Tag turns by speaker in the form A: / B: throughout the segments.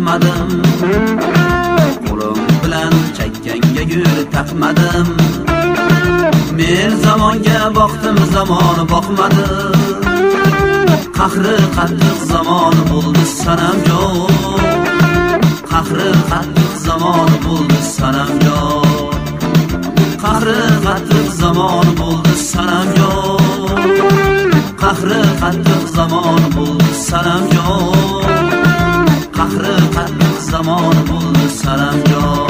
A: boqmadim, qo'lim bilan chakkanga gul taqmadim. Men zamonga boqdim, zamon boqmadi. Qahri qattiq zamon bo'ldi sanamjon, qahri qattiq zamon bo'ldi sanamjon, qahri qattiq zamon bo'ldi sanamjon, qahri qattiq zamon bo'ldi sanamjon, qahri qattiq zamon bo'ldi sanamjon.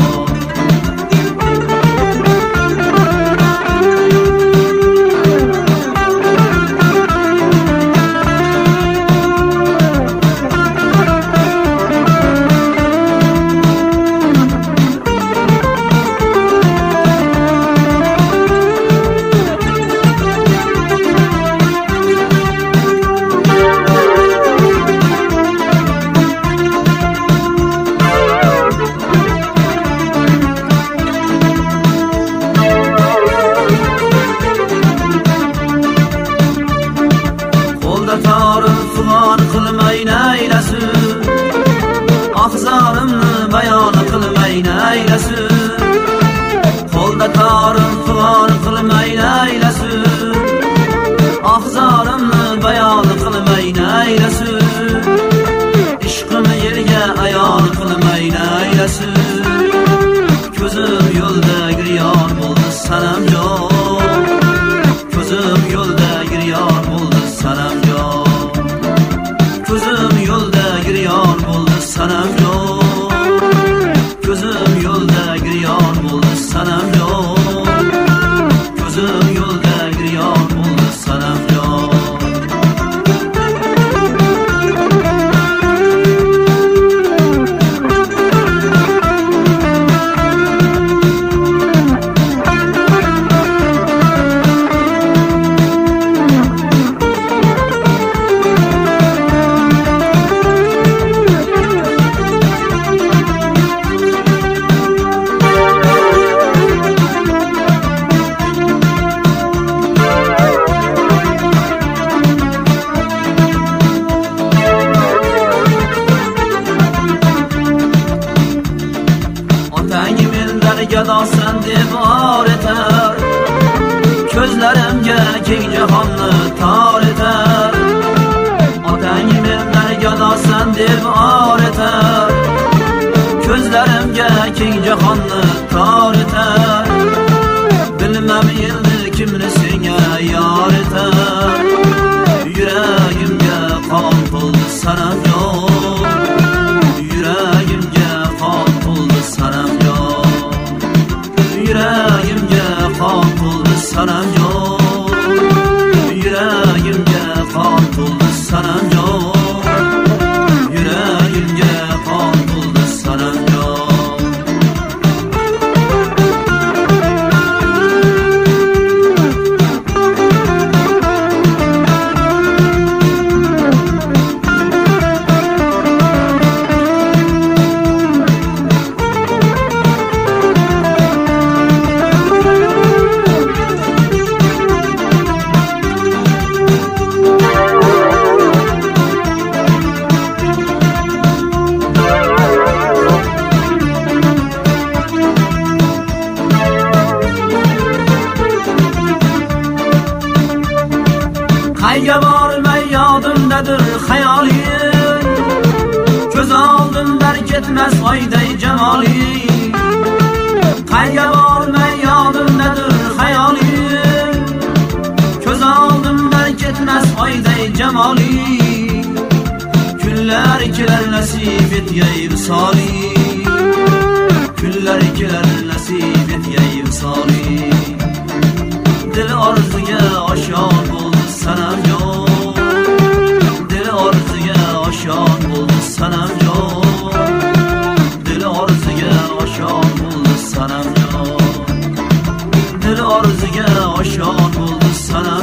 A: Ahzorimni bayon qilmay naylasin, qo'lda torim quvon qilmay naylasin, ahzorimni bayon qilmay naylasin, ishqimni yerga ayon qilmay naylasin. Ko'zim yo'lda giryon bo'ldi sanamjon, ko'zim yo'lda giryon bo'ldi sanamjon, ko'zim yo'lda giryon bo'ldi sanamjon, ko'zim yo'lda giryon bo'ldi sanamjon, ko'zim yo'lda giryon bo'ldi sanamjon. Gadosan deb or etar, ko'zlarimga keng jahonni tor etar. Otang mendan gadosan deb or etar, ko'zlarimga keng jahonni tor etar. Bilmam endi kimni senga yor etar, yuragimga qon to'ldi sanamjon, yuragimga qon to'ldi sanamjon, yuragimga qon to'ldi sanamjon, yuragimga qon to'ldi sanamjon, yuragimga qon to'ldi sanamjon. Qayga bormay yodimdadir xayoling, ko'z oldimdan ketmas oyday jamoling. Qayga bormay yodimdadir xayoling, ko'z oldimdan ketmas oyday jamoling. Kunlar kelar nasib etgay visoling, kunlar kelar nasib etgay visoling. Dil orzuga oshon bo'ldi sanamjon, dil orzuga oshon bo'ldi sanamjon, dil orzuga oshon bo'ldi sanamjon, dil orzuga oshon bo'ldi sanamjon.